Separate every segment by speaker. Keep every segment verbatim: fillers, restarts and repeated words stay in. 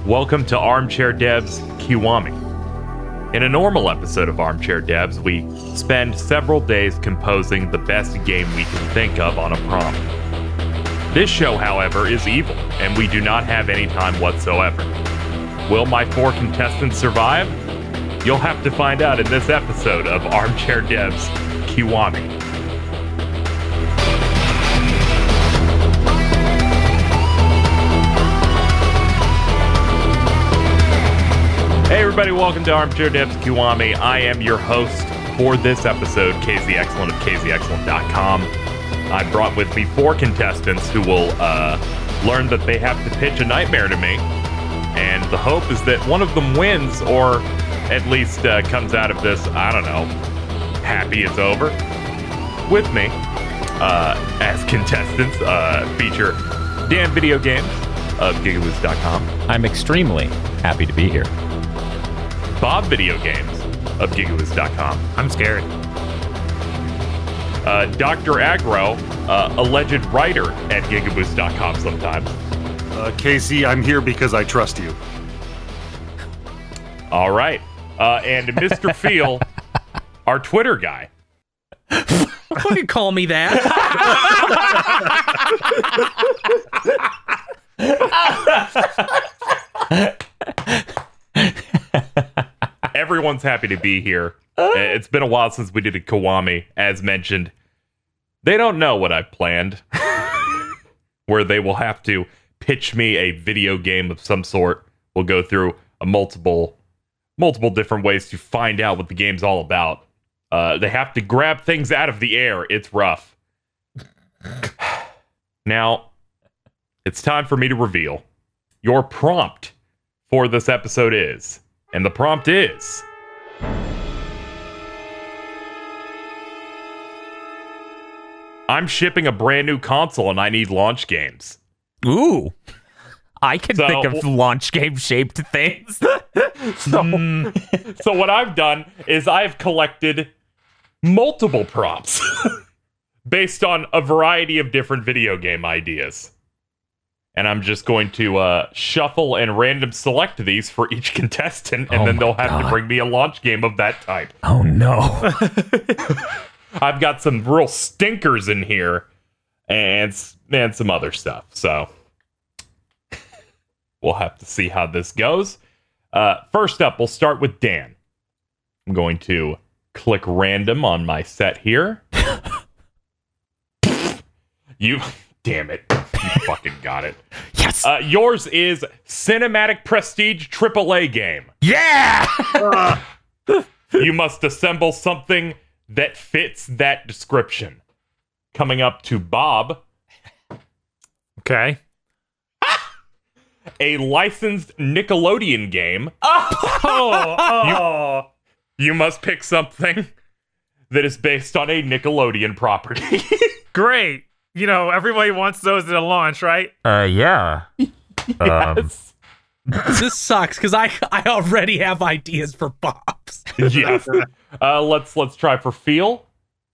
Speaker 1: Welcome to Armchair Devs Kiwami. In a normal episode of Armchair Devs, we spend several days composing the best game we can think of on a prompt. This show, however, is evil, and we do not have any time whatsoever. Will my four contestants survive? You'll have to find out in this episode of Armchair Devs Kiwami. Hey everybody, welcome to Armchair Devs Kiwami. I am your host for this episode, K Z Excellent of K Z Excellent dot com. I brought with me four contestants who will uh, learn that they have to pitch a nightmare to me. And the hope is that one of them wins, or at least uh, comes out of this, I don't know, happy it's over. With me, uh, as contestants, uh, feature Dan Video Games of Gigaboos dot com.
Speaker 2: I'm extremely happy to be here.
Speaker 1: Bob Video Games of Gigaboos dot com.
Speaker 3: I'm scared.
Speaker 1: Uh, Doctor Agro, uh, alleged writer at Gigaboos dot com sometimes.
Speaker 4: Uh, Casey, I'm here because I trust you.
Speaker 1: All right. Uh, and Mister Feel, our Twitter guy.
Speaker 3: Why you call me that?
Speaker 1: Everyone's happy to be here. It's been a while since we did a Kiwami, as mentioned. They don't know what I've planned, where they will have to pitch me a video game of some sort. We'll go through a multiple, multiple different ways to find out what the game's all about. Uh, they have to grab things out of the air. It's rough. Now, it's time for me to reveal. Your prompt for this episode is, and the prompt is... I'm shipping a brand new console and I need launch games.
Speaker 3: Ooh. I can
Speaker 1: So-
Speaker 3: think of launch game shaped things.
Speaker 1: So, so what I've done is I've collected multiple prompts based on a variety of different video game ideas. And I'm just going to uh, shuffle and random select these for each contestant, and
Speaker 2: Oh
Speaker 1: then
Speaker 2: my
Speaker 1: they'll have
Speaker 2: God.
Speaker 1: to bring me a launch game of that type.
Speaker 2: Oh no.
Speaker 1: I've got some real stinkers in here and, s- and some other stuff. So we'll have to see how this goes. Uh, first up, we'll start with Dan. I'm going to click random on my set here. You, damn it. You fucking got it.
Speaker 3: Yes.
Speaker 1: Uh, yours is Cinematic Prestige triple A game.
Speaker 3: Yeah.
Speaker 1: You must assemble something that fits that description. Coming up to Bob,
Speaker 3: Okay.
Speaker 1: a licensed Nickelodeon game.
Speaker 3: Oh. Oh.
Speaker 1: You must pick something that is based on a Nickelodeon property.
Speaker 3: Great. You know, everybody wants those at a launch, right?
Speaker 2: Uh, yeah. Um,
Speaker 1: Yes.
Speaker 5: This sucks because I I already have ideas for Bob's.
Speaker 1: Yes. Uh, let's let's try for Feel.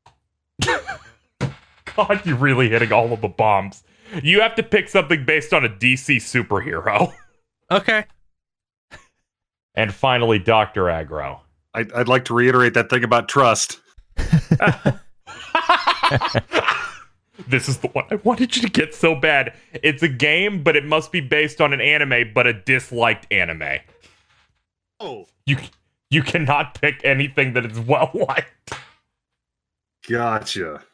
Speaker 1: God, you're really hitting all of the bombs. You have to pick something based on a D C superhero.
Speaker 5: Okay.
Speaker 1: And finally, Doctor Agro.
Speaker 4: I'd, I'd like to reiterate that thing about trust.
Speaker 1: This is the one I wanted you to get so bad. It's a game, but it must be based on an anime, but a disliked anime.
Speaker 4: Oh,
Speaker 1: You you cannot pick anything that is well liked.
Speaker 4: gotcha.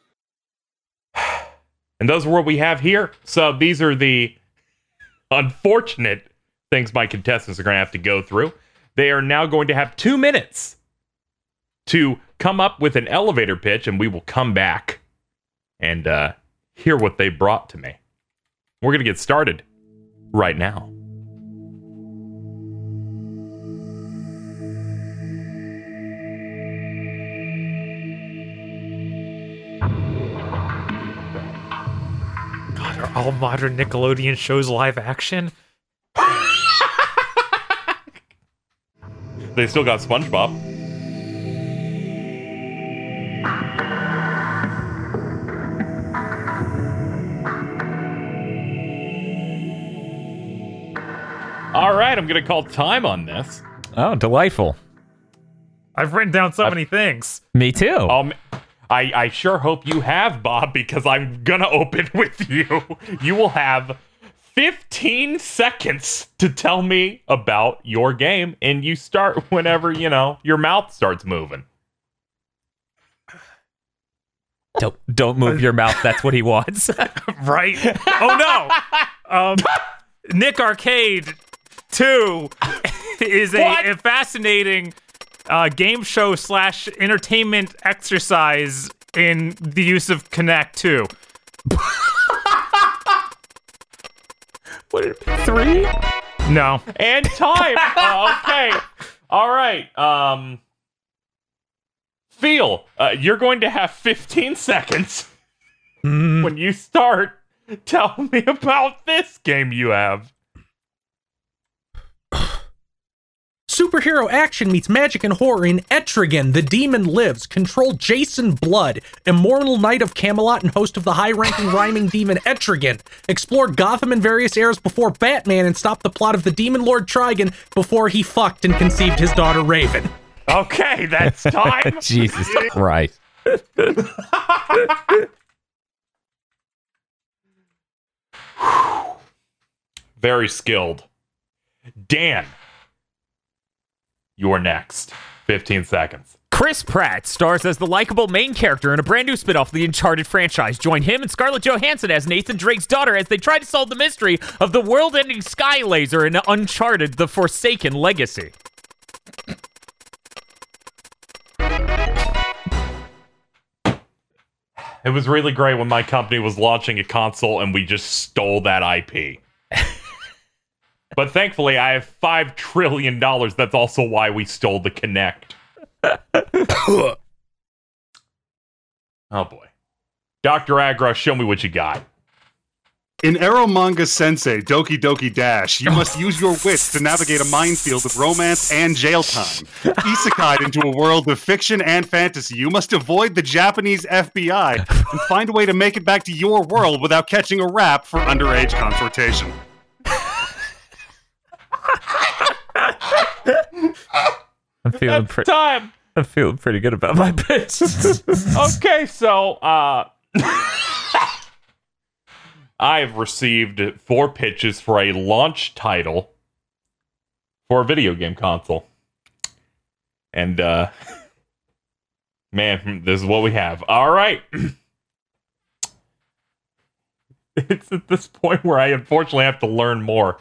Speaker 1: And those are what we have here. So these are the unfortunate things my contestants are going to have to go through. They are now going to have two minutes to come up with an elevator pitch, and we will come back and uh, hear what they brought to me. We're going to get started right now.
Speaker 3: God, are all modern Nickelodeon shows live action?
Speaker 1: They still got SpongeBob. All right, I'm going to call time on this.
Speaker 2: Oh, delightful.
Speaker 3: I've written down so
Speaker 1: I've-
Speaker 3: many things.
Speaker 2: Me too.
Speaker 1: Um, I, I sure hope you have, Bob, because I'm going to open with you. You will have fifteen seconds to tell me about your game, and you start whenever, you know, your mouth starts moving.
Speaker 2: Don't don't move your mouth. That's what he wants.
Speaker 3: Right? Oh no! Um, Nick Arcade two is a,
Speaker 1: What?
Speaker 3: a fascinating uh, game show slash entertainment exercise in the use of Kinect two.
Speaker 2: What, three?
Speaker 3: No.
Speaker 1: And time. Uh, okay. All right. Um, Feel, uh, you're going to have fifteen seconds when you start. Tell me about this game you have.
Speaker 5: Superhero action meets magic and horror in Etrigan, The Demon Lives. Control Jason Blood, immortal knight of Camelot and host of the high-ranking rhyming demon Etrigan. Explore Gotham in various eras before Batman and stop the plot of the Demon Lord Trigon before he fucked and conceived his daughter Raven.
Speaker 1: Okay, that's time.
Speaker 2: Jesus Christ.
Speaker 1: Very skilled. Dan, you're next. fifteen seconds.
Speaker 2: Chris Pratt stars as the likable main character in a brand new spin-off of the Uncharted franchise. Join him and Scarlett Johansson as Nathan Drake's daughter as they try to solve the mystery of the world-ending sky laser in Uncharted: The Forsaken Legacy.
Speaker 1: It was really great when my company was launching a console and we just stole that I P. But thankfully, I have five trillion dollars. That's also why we stole the Kinect. Oh boy. Doctor Agra, show me what you got.
Speaker 4: In Eromanga Sensei Doki Doki Dash, you must use your wits to navigate a minefield of romance and jail time. Isekai'd into a world of fiction and fantasy, you must avoid the Japanese F B I and find a way to make it back to your world without catching a rap for underage consortation.
Speaker 2: I'm feeling pretty.
Speaker 1: Time.
Speaker 2: I'm feeling pretty good about my pitch.
Speaker 1: Okay, so uh I've received four pitches for a launch title for a video game console. And uh man, this is what we have. All right. It's at this point where I unfortunately have to learn more.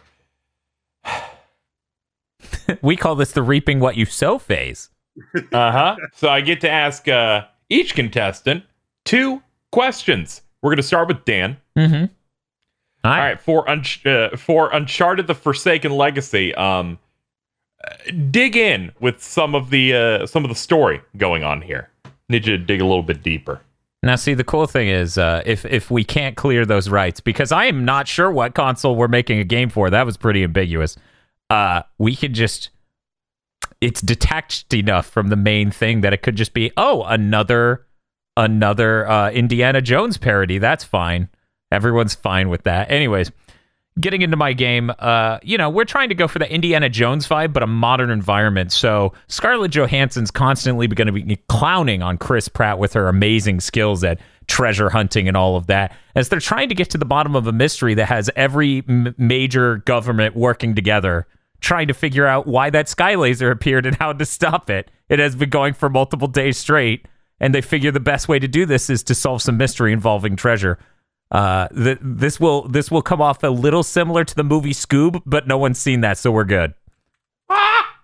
Speaker 2: We call this the reaping what you sow phase.
Speaker 1: Uh-huh. So I get to ask uh, each contestant two questions. We're going to start with Dan.
Speaker 2: Mm-hmm.
Speaker 1: All right, for Un- uh, for Uncharted: The Forsaken Legacy, um, uh, dig in with some of the uh, some of the story going on here. Need you to dig a little bit deeper.
Speaker 2: Now, see, the cool thing is, uh, if if we can't clear those rights, because I am not sure what console we're making a game for, that was pretty ambiguous. Uh, we could just, it's detached enough from the main thing that it could just be, oh, another another uh, Indiana Jones parody. That's fine. Everyone's fine with that. Anyways, getting into my game, uh, you know, we're trying to go for the Indiana Jones vibe, but a modern environment. So Scarlett Johansson's constantly going to be clowning on Chris Pratt with her amazing skills at treasure hunting and all of that, as they're trying to get to the bottom of a mystery that has every m- major government working together, trying to figure out why that sky laser appeared and how to stop it. It has been going for multiple days straight, and they figure the best way to do this is to solve some mystery involving treasure. Uh, th- this will this will come off a little similar to the movie Scoob, but no one's seen that, so we're good.
Speaker 1: Ah!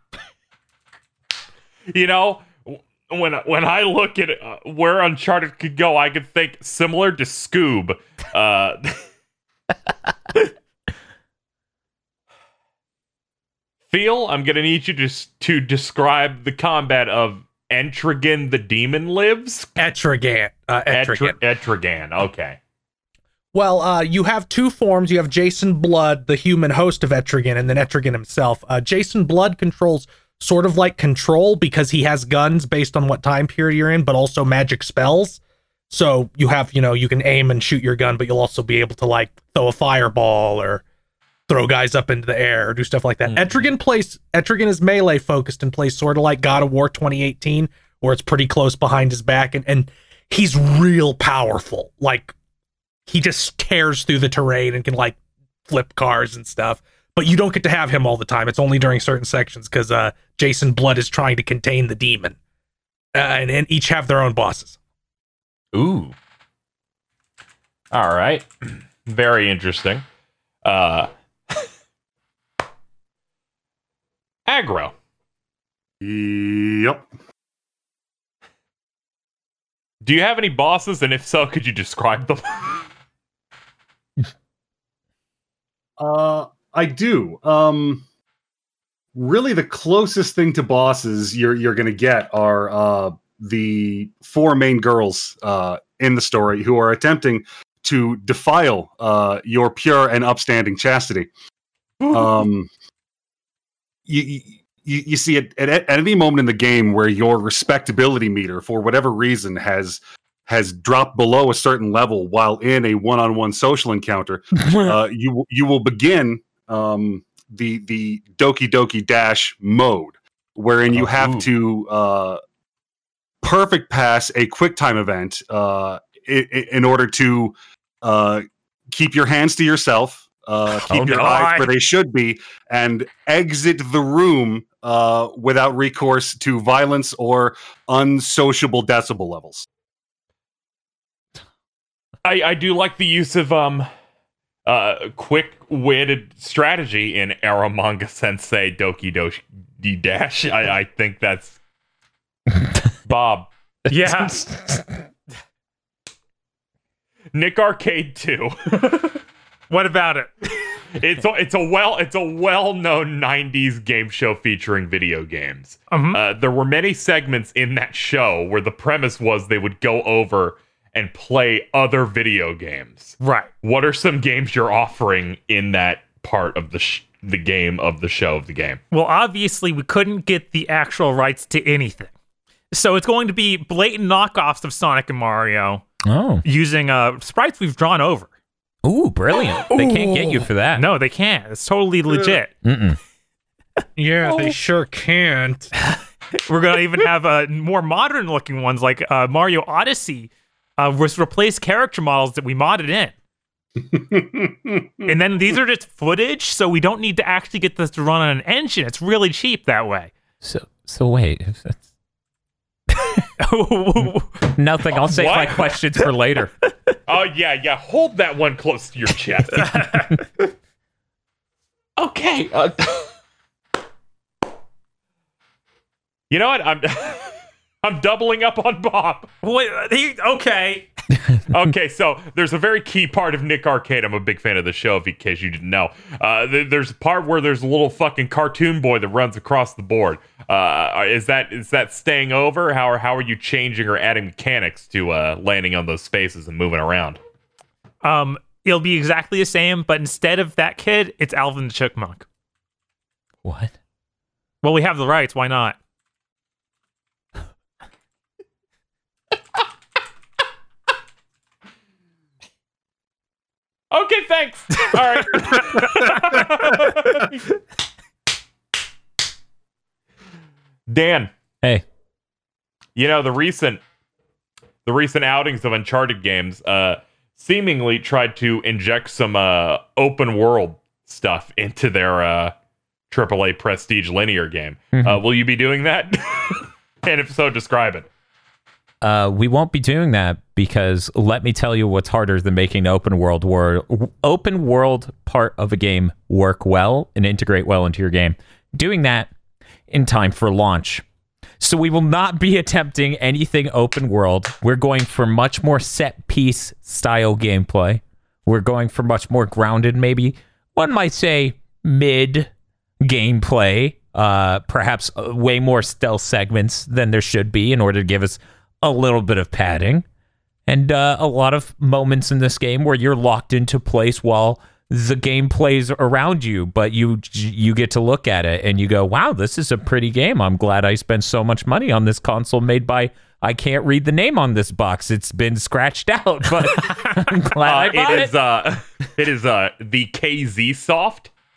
Speaker 1: You know, when when I look at uh, where Uncharted could go, I could think similar to Scoob. Uh, Feel, I'm gonna need you to to describe the combat of Etrigan: The Demon Lives.
Speaker 5: Etrigan. Uh, Etrigan.
Speaker 1: Etri- Etrigan. Okay.
Speaker 5: Well, uh, you have two forms. You have Jason Blood, the human host of Etrigan, and then Etrigan himself. Uh, Jason Blood controls sort of like Control because he has guns based on what time period you're in, but also magic spells. So you have, you know, you can aim and shoot your gun, but you'll also be able to like throw a fireball or throw guys up into the air or do stuff like that. Mm. Etrigan plays Etrigan is melee focused and plays sort of like God of War twenty eighteen, where it's pretty close behind his back, and, and he's real powerful. Like, he just tears through the terrain and can like flip cars and stuff. But you don't get to have him all the time. It's only during certain sections because uh, Jason Blood is trying to contain the demon, uh, and, and each have their own bosses.
Speaker 1: Ooh. All right. Very interesting. Uh, aggro.
Speaker 4: Yep.
Speaker 1: Do you have any bosses? And if so, could you describe them?
Speaker 4: uh, I do. Um, really, the closest thing to bosses you're you're gonna get are uh, the four main girls uh, in the story who are attempting to defile uh, your pure and upstanding chastity. um, you, you you see at, at at any moment in the game where your respectability meter, for whatever reason, has has dropped below a certain level while in a one-on-one social encounter, uh, you you will begin um, the the Doki Doki Dash mode, wherein you oh, have ooh. to uh, perfect pass a QuickTime event uh, in, in order to uh, keep your hands to yourself, uh, keep oh, your no, eyes I... where they should be, and exit the room uh, without recourse to violence or unsociable decibel levels.
Speaker 1: I, I do like the use of um uh quick-witted strategy in Eromanga Sensei Doki Doki Dash. I, I think that's Bob.
Speaker 3: Yeah.
Speaker 1: Nick Arcade two.
Speaker 3: What about it?
Speaker 1: It's a, it's a well it's a well-known nineties game show featuring video games.
Speaker 3: Mm-hmm.
Speaker 1: Uh, there were many segments in that show where the premise was they would go over and play other video games.
Speaker 3: Right.
Speaker 1: What are some games you're offering in that part of the sh- the game of the show of the game?
Speaker 3: Well, obviously we couldn't get the actual rights to anything, so it's going to be blatant knockoffs of Sonic and Mario.
Speaker 2: Oh,
Speaker 3: using uh sprites we've drawn over.
Speaker 2: Ooh, brilliant! They can't get you for that.
Speaker 3: No, they can't. It's totally legit.
Speaker 2: Mm-mm.
Speaker 5: Yeah, they sure can't.
Speaker 3: We're gonna even have uh, more modern looking ones like uh, Mario Odyssey. Uh, was replace character models that we modded in. And then these are just footage, so we don't need to actually get this to run on an engine. It's really cheap that way.
Speaker 2: So, so wait. Nothing. I'll save
Speaker 1: what?
Speaker 2: my questions for later.
Speaker 1: Oh, yeah, yeah. Hold that one close to your chest. Okay. Uh, you know what? I'm... I'm doubling up on Bob.
Speaker 3: Wait, he, okay.
Speaker 1: Okay, so there's a very key part of Nick Arcade. I'm a big fan of the show, in case you didn't know. Uh, th- there's a part where there's a little fucking cartoon boy that runs across the board. Uh, is that is that staying over? How are, how are you changing or adding mechanics to uh, landing on those spaces and moving around?
Speaker 3: Um, it'll be exactly the same, but instead of that kid, it's Alvin the Chipmunk.
Speaker 2: What?
Speaker 3: Well, we have the rights. Why not?
Speaker 1: Okay, thanks. All right. Dan.
Speaker 2: Hey.
Speaker 1: You know, the recent the recent outings of Uncharted games uh, seemingly tried to inject some uh, open world stuff into their uh, triple A prestige linear game. Mm-hmm. Uh, will you be doing that? And if so, describe it.
Speaker 2: Uh, we won't be doing that because let me tell you what's harder than making an open world war open world part of a game work well and integrate well into your game. Doing that in time for launch. So we will not be attempting anything open world. We're going for much more set piece style gameplay. We're going for much more grounded, maybe one might say mid gameplay. Uh, perhaps way more stealth segments than there should be in order to give us a little bit of padding, and uh, a lot of moments in this game where you're locked into place while the game plays around you, but you you get to look at it and you go, wow, this is a pretty game. I'm glad I spent so much money on this console made by, I can't read the name on this box. It's been scratched out, but I'm glad
Speaker 1: uh,
Speaker 3: I bought
Speaker 1: it. Is,
Speaker 3: it.
Speaker 1: Uh, it is uh, the K Z Soft.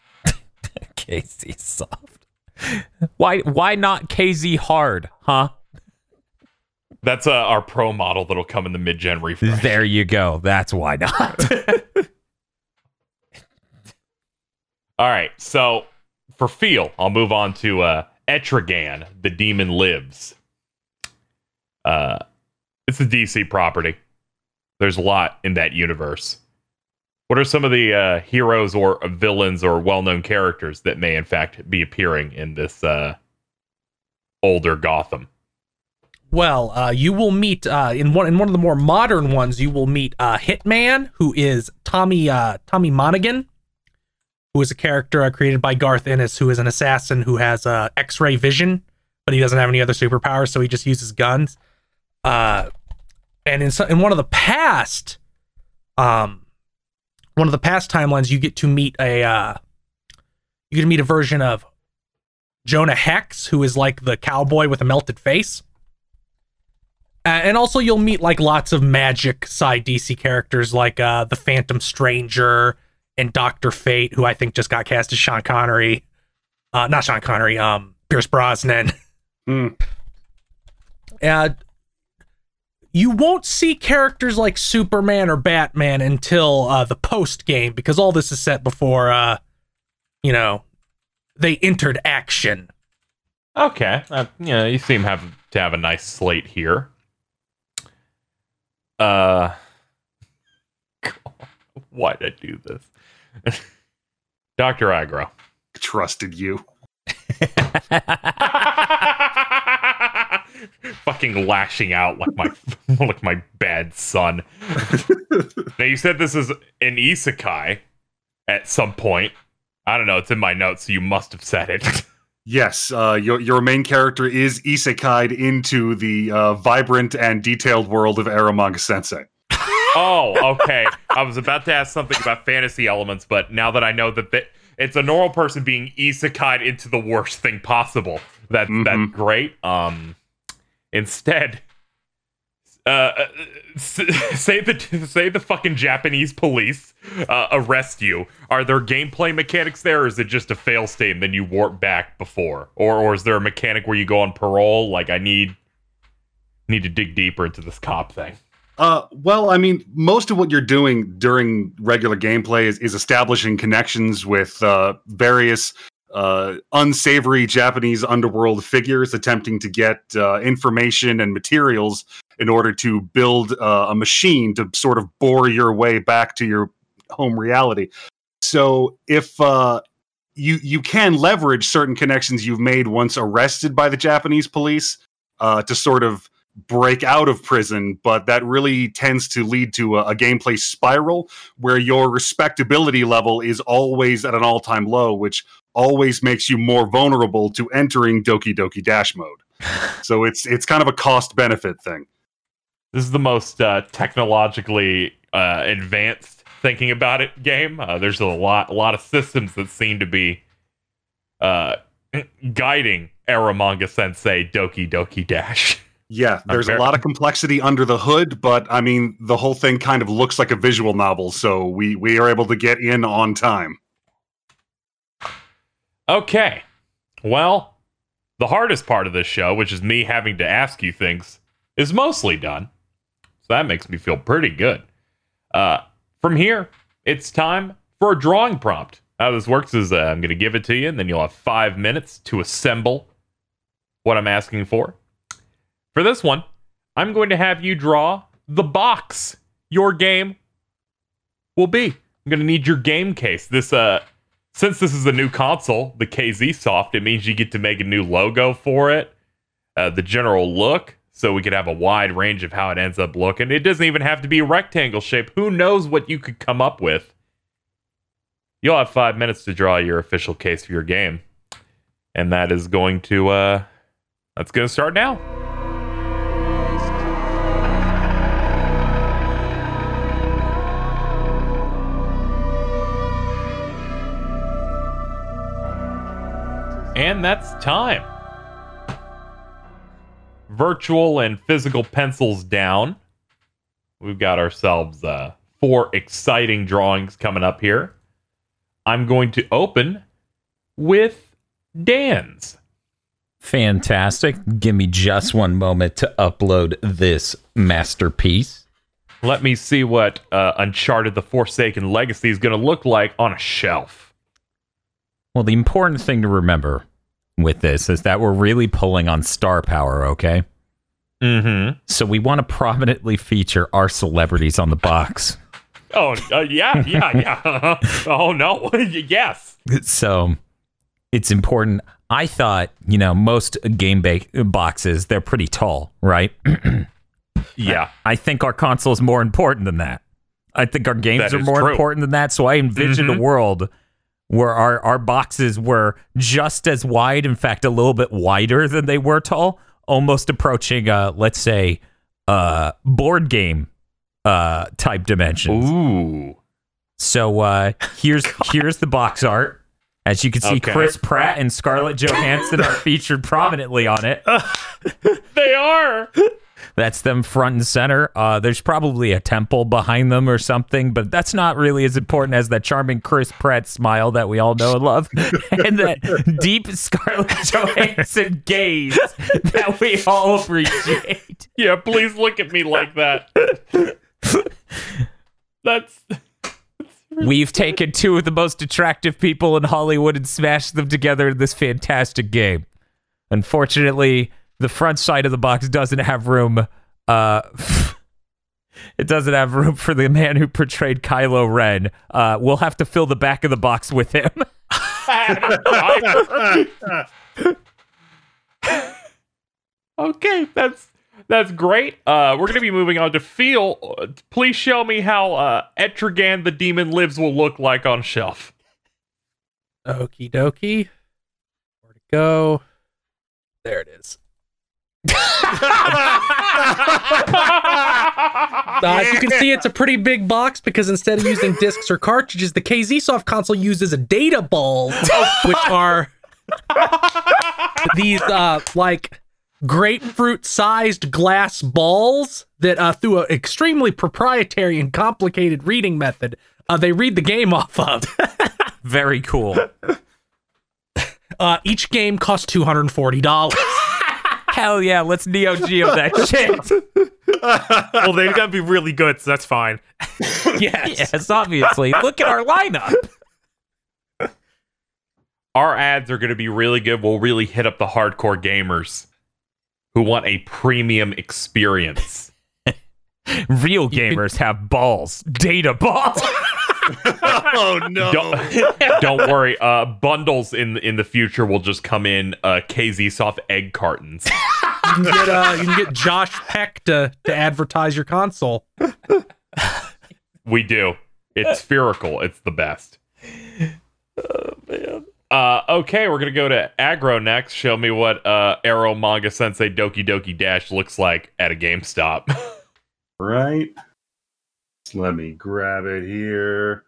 Speaker 2: K Z soft. Why why not K Z hard, huh?
Speaker 1: That's uh, our pro model that'll come in the mid-gen refresh.
Speaker 2: There you go. That's why not.
Speaker 1: All right, so for feel, I'll move on to uh, Etrigan, The Demon Lives. Uh, it's a D C property. There's a lot in that universe. What are some of the uh, heroes or villains or well-known characters that may, in fact, be appearing in this uh, older Gotham?
Speaker 5: Well, uh, you will meet uh, in one in one of the more modern ones. You will meet uh, Hitman, who is Tommy uh, Tommy Monaghan, who is a character uh, created by Garth Ennis, who is an assassin who has uh, X-ray vision, but he doesn't have any other superpowers, so he just uses guns. Uh, and in so, in one of the past, um, one of the past timelines, you get to meet a uh, you get to meet a version of Jonah Hex, who is like the cowboy with a melted face. Uh, and also you'll meet like lots of magic side D C characters like uh, the Phantom Stranger and Doctor Fate, who I think just got cast as Sean Connery. Uh, not Sean Connery, um, Pierce Brosnan.
Speaker 4: Mm.
Speaker 5: Uh, you won't see characters like Superman or Batman until uh, the post game, because all this is set before, uh, you know, they entered action.
Speaker 1: Okay, uh, yeah, you seem have to have a nice slate here. Uh, why did I do this? Doctor Aggro.
Speaker 4: Trusted you.
Speaker 1: Fucking lashing out like my like my bad son. Now you said this is an isekai at some point. I don't know, it's in my notes, so you must have said it.
Speaker 4: Yes, uh, your your main character is isekai'd into the uh, vibrant and detailed world of Eromanga Sensei.
Speaker 1: Oh, okay. I was about to ask something about fantasy elements, but now that I know that th- it's a normal person being isekai'd into the worst thing possible, that
Speaker 4: Mm-hmm.
Speaker 1: that's great. Um, instead, uh, say the say the fucking Japanese police uh, arrest you. Are there gameplay mechanics there, or is it just a fail state and then you warp back before, or or is there a mechanic where you go on parole? Like I need need to dig deeper into this cop thing.
Speaker 4: Uh, well, I mean, most of what you're doing during regular gameplay is, is establishing connections with uh, various uh, unsavory Japanese underworld figures, attempting to get uh, information and materials in order to build uh, a machine to sort of bore your way back to your home reality. So if uh, you you can leverage certain connections you've made once arrested by the Japanese police uh, to sort of break out of prison, but that really tends to lead to a, a gameplay spiral where your respectability level is always at an all-time low, which always makes you more vulnerable to entering Doki Doki Dash mode. So it's it's kind of a cost-benefit thing.
Speaker 1: This is the most uh, technologically uh, advanced thinking about it game. Uh, there's a lot, a lot of systems that seem to be uh, guiding Eromanga Sensei Doki Doki Dash.
Speaker 4: Yeah, there's
Speaker 1: very-
Speaker 4: a lot of complexity under the hood, but I mean, the whole thing kind of looks like a visual novel, so we, we are able to get in on time.
Speaker 1: Okay, well, the hardest part of this show, which is me having to ask you things, is mostly done. So that makes me feel pretty good. Uh, from here, it's time for a drawing prompt. How this works is uh, I'm going to give it to you, and then you'll have five minutes to assemble what I'm asking for. For this one, I'm going to have you draw the box your game will be. I'm going to need your game case. This, uh, since this is a new console, the K Z Soft, it means you get to make a new logo for it, uh, the general look, so we could have a wide range of how it ends up looking. It doesn't even have to be a rectangle shape. Who knows what you could come up with? You'll have five minutes to draw your official case for your game. And that is going to, uh, that's going to start now. And that's time. Virtual and physical pencils down. We've got ourselves uh, four exciting drawings coming up here. I'm going to open with Dan's.
Speaker 2: Fantastic. Give me just one moment to upload this masterpiece.
Speaker 1: Let me see what uh, Uncharted: The Forsaken Legacy is going to look like on a shelf.
Speaker 2: Well, the important thing to remember with this is that we're really pulling on star power, okay?
Speaker 1: Mm-hmm.
Speaker 2: So we want to prominently feature our celebrities on the box.
Speaker 1: Oh, uh, yeah, yeah, yeah. Oh, no. Yes.
Speaker 2: So it's important. I thought, you know, most game ba- boxes, they're pretty tall, right?
Speaker 1: Yeah.
Speaker 2: I think our console is more important than that. I think our games
Speaker 1: That
Speaker 2: are
Speaker 1: is
Speaker 2: more
Speaker 1: true.
Speaker 2: important than that. So I envisioned
Speaker 1: Mhm.
Speaker 2: a world where our, our boxes were just as wide, in fact, a little bit wider than they were tall, almost approaching, uh, let's say, uh, board game uh, type dimensions.
Speaker 1: Ooh.
Speaker 2: So uh, here's here's the box art. As you can see,
Speaker 1: Okay.
Speaker 2: Chris Pratt and Scarlett Johansson are featured prominently on it.
Speaker 1: They are.
Speaker 2: That's them front and center. Uh, there's probably a temple behind them or something, but that's not really as important as that charming Chris Pratt smile that we all know and love, and that deep Scarlett Johansson gaze that we all appreciate.
Speaker 1: Yeah, please look at me like that. That's...
Speaker 2: We've taken two of the most attractive people in Hollywood and smashed them together in this fantastic game. Unfortunately, the front side of the box doesn't have room. Uh, it doesn't have room for the man who portrayed Kylo Ren. Uh, we'll have to fill the back of the box with him.
Speaker 1: Okay, that's that's great. Uh, we're going to be moving on to Feel. Uh, Please show me how uh, Etrigan the Demon Lives will look like on shelf.
Speaker 5: Okie dokie. Where to go? There it is. Uh, as you can see, it's a pretty big box because instead of using discs or cartridges, the K Z Soft console uses a data ball, which are these uh, like grapefruit-sized glass balls that, uh, through an extremely proprietary and complicated reading method, uh, they read the game off of.
Speaker 2: Very cool.
Speaker 5: Uh, each game costs two hundred forty dollars.
Speaker 2: Hell yeah, let's Neo Geo that shit.
Speaker 3: Well, they're gonna be really good, so that's fine.
Speaker 5: Yes.
Speaker 2: Yes, obviously. Look at our lineup.
Speaker 1: Our ads are going to be really good. We'll really hit up the hardcore gamers who want a premium experience.
Speaker 2: Real gamers have balls. Data balls.
Speaker 4: Oh no!
Speaker 1: Don't, don't worry. Uh, bundles in in the future will just come in uh, K Z Soft egg cartons.
Speaker 5: You can get uh, you can get Josh Peck to, to advertise your console.
Speaker 1: We do. It's spherical. It's the best. Oh man. Uh, okay, we're gonna go to Aggro next. Show me what uh, Arrow Manga Sensei Doki Doki Dash looks like at a GameStop.
Speaker 4: Right. Let me grab it here.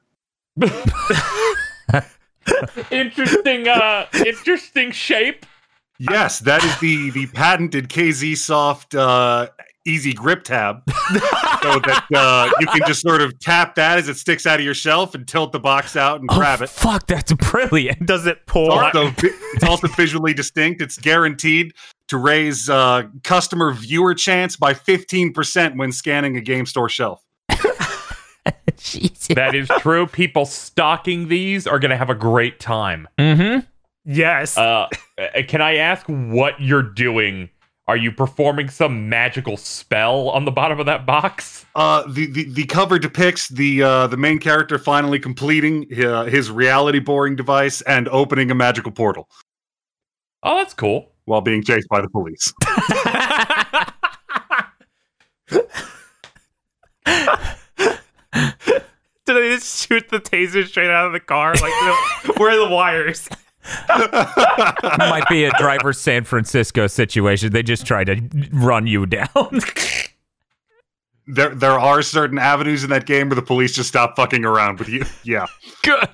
Speaker 1: interesting, uh, interesting shape.
Speaker 4: Yes, that is the the patented K Z Soft uh, Easy Grip tab, so that uh, you can just sort of tap that as it sticks out of your shelf and tilt the box out and grab it.
Speaker 2: Fuck, that's brilliant.
Speaker 3: Does it pull?
Speaker 4: It's also, it's also visually distinct. It's guaranteed to raise uh, customer viewer chance by fifteen percent when scanning a game store shelf.
Speaker 2: Jesus.
Speaker 1: That is true. People stocking these are gonna have a great time.
Speaker 2: Mm-hmm.
Speaker 3: Yes.
Speaker 1: Uh, can I ask what you're doing? Are you performing some magical spell on the bottom of that box?
Speaker 4: Uh, the, the, the cover depicts the uh, the main character finally completing uh, his reality boring device and opening a magical portal
Speaker 1: Oh, that's cool.
Speaker 4: while being chased by the police.
Speaker 3: Did they just shoot the taser straight out of the car? Like, where are the wires?
Speaker 2: Might be a driver San Francisco situation. They just try to run you down.
Speaker 4: There there are certain avenues in that game where the police just stop fucking around with you. Yeah.
Speaker 1: Good.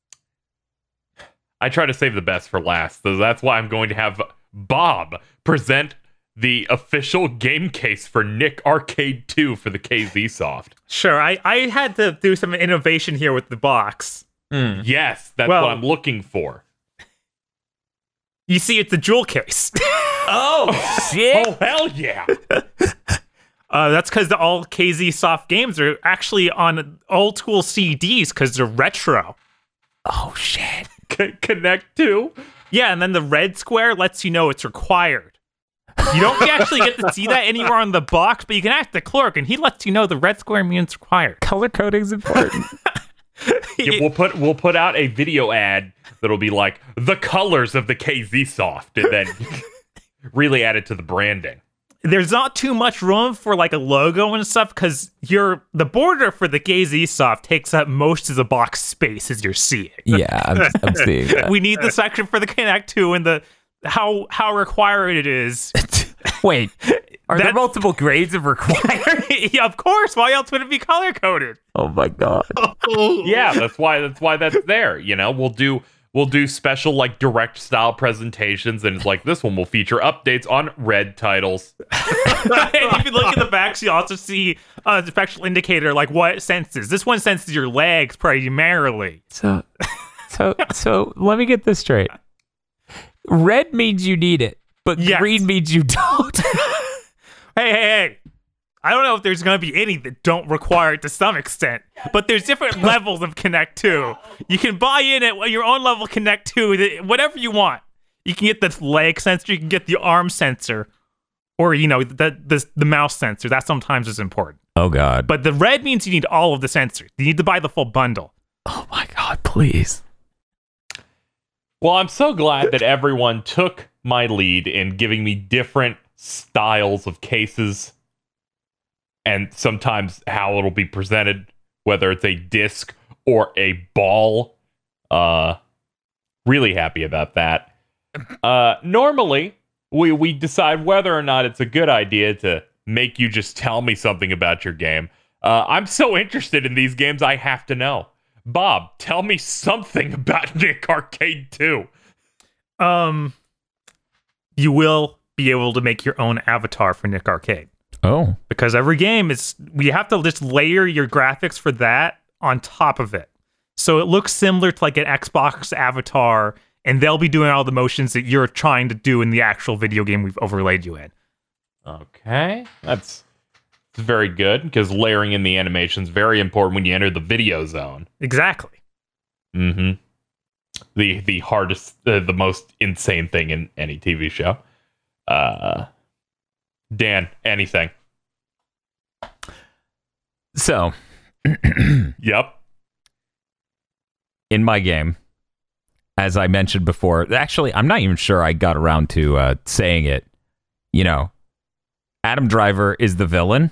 Speaker 1: I try to save the best for last, so that's why I'm going to have Bob present the official game case for Nick Arcade two for the K Z Soft.
Speaker 3: Sure, I, I had to do some innovation here with the box.
Speaker 1: Yes, that's
Speaker 3: Well-
Speaker 1: what I'm looking for.
Speaker 3: You see, it's a jewel case.
Speaker 2: Oh, shit.
Speaker 1: Oh, hell yeah.
Speaker 3: Uh, that's because the all K Z Soft games are actually on old school C Ds because they're retro.
Speaker 2: Oh, shit.
Speaker 1: C- Connect to.
Speaker 3: Yeah, and then the red square lets you know it's required. You don't actually get to see that anywhere on the box, but you can ask the clerk, and he lets you know the red square means required.
Speaker 2: Color coding's important.
Speaker 1: Yeah, we'll put we'll put out a video ad that'll be like the colors of the K Z Soft, and then really add it to the branding.
Speaker 3: There's not too much room for like a logo and stuff because you're the border for the K Z Soft takes up most of the box space as you're seeing.
Speaker 2: Yeah, I'm, I'm seeing that.
Speaker 3: We need the section for the Connect two and the how how required it is.
Speaker 2: Wait, are
Speaker 3: That-
Speaker 2: there multiple grades of required?
Speaker 3: Yeah, of course. Why else would it be color coded?
Speaker 2: Oh my god.
Speaker 1: Yeah, that's why that's why that's there. You know, we'll do we'll do special like direct style presentations, and it's like this one will feature updates on red titles.
Speaker 3: And if you look at the backs, you also see a special indicator like what it senses. This one senses your legs primarily.
Speaker 2: So, so, so let me get this straight. Red means you need it, but
Speaker 3: Yes.
Speaker 2: green means you don't.
Speaker 3: Hey, hey, hey. I don't know if there's going to be any that don't require it to some extent, but there's different levels of Connect two. You can buy in at your own level Connect two, th- whatever you want. You can get the leg sensor, you can get the arm sensor, or, you know, the, the, the mouse sensor. That sometimes is important.
Speaker 2: Oh god.
Speaker 3: But the red means you need all of the sensors. You need to buy the full bundle.
Speaker 2: Oh my god, please.
Speaker 1: Well, I'm so glad that everyone took my lead in giving me different styles of cases, and sometimes how it'll be presented, whether it's a disc or a ball. Uh, really happy about that. Uh, normally, we we decide whether or not it's a good idea to make you just tell me something about your game. Uh, I'm so interested in these games, I have to know. Bob, tell me something about Nick Arcade two.
Speaker 3: Um, you will be able to make your own avatar for Nick Arcade.
Speaker 2: Oh.
Speaker 3: Because every game is, we have to just layer your graphics for that on top of it. So it looks similar to like an Xbox avatar, and they'll be doing all the motions that you're trying to do in the actual video game we've overlaid you in.
Speaker 1: Okay, that's, that's very good, because layering in the animation is very important when you enter the video zone.
Speaker 3: Exactly.
Speaker 1: Mm-hmm. The the hardest, uh, the most insane thing in any T V show. Uh, Dan, anything?
Speaker 2: So,
Speaker 1: Yep.
Speaker 2: in my game, as I mentioned before, actually, I'm not even sure I got around to uh, saying it. You know, Adam Driver is the villain.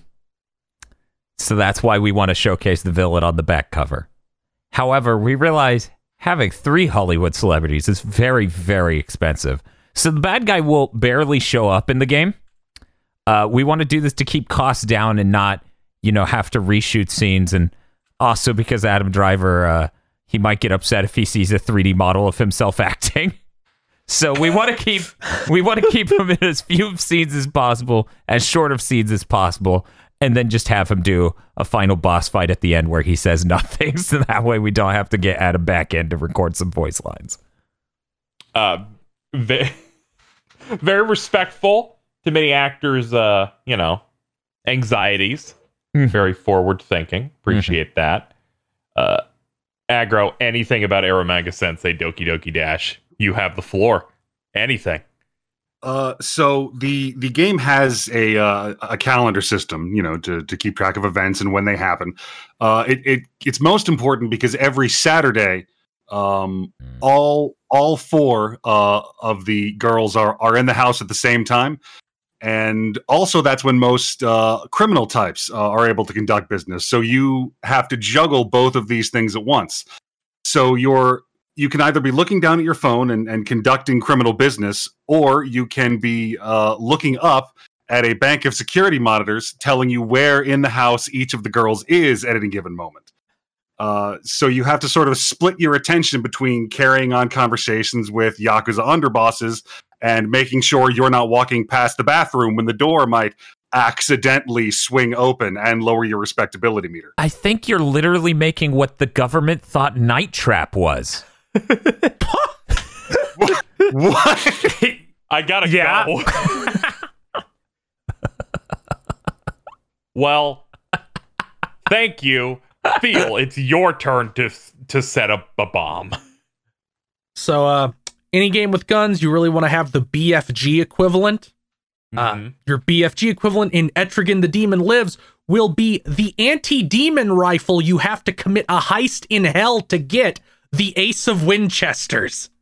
Speaker 2: So that's why we want to showcase the villain on the back cover. However, we realize having three Hollywood celebrities is very, very expensive. So the bad guy will barely show up in the game. Uh, we want to do this to keep costs down and not, you know, have to reshoot scenes. And also because Adam Driver, uh, he might get upset if he sees a three D model of himself acting. So we want to keep we want to keep him in as few scenes as possible, as short of scenes as possible, and then just have him do a final boss fight at the end where he says nothing. So that way we don't have to get Adam back in to record some voice lines.
Speaker 1: Uh, very, very respectful to many actors, uh, you know, anxieties.
Speaker 2: Mm.
Speaker 1: Very forward thinking. Appreciate that. Uh, Aggro, anything about Eromanga Sensei Doki Doki Dash? You have the floor. Anything.
Speaker 4: Uh, so the the game has a uh, a calendar system, you know, to to keep track of events and when they happen. Uh, it, it it's most important because every Saturday, um,
Speaker 2: Mm.
Speaker 4: all all four uh, of the girls are are in the house at the same time, and also that's when most uh, criminal types uh, are able to conduct business. So you have to juggle both of these things at once. So you're you can either be looking down at your phone and, and conducting criminal business, or you can be uh, looking up at a bank of security monitors telling you where in the house each of the girls is at any given moment. Uh, so you have to sort of split your attention between carrying on conversations with Yakuza underbosses and making sure you're not walking past the bathroom when the door might accidentally swing open and lower your respectability meter.
Speaker 2: I think you're literally making what the government thought Night Trap was.
Speaker 4: What?
Speaker 1: I gotta
Speaker 3: Yeah.
Speaker 1: go. Well, thank you. Phil, it's your turn to to set up a bomb.
Speaker 5: So, uh, any game with guns, you really want to have the B F G equivalent. Uh,
Speaker 1: Mhm.
Speaker 5: your B F G equivalent in Etrigan the Demon Lives will be the anti-demon rifle you have to commit a heist in hell to get, the Ace of Winchesters.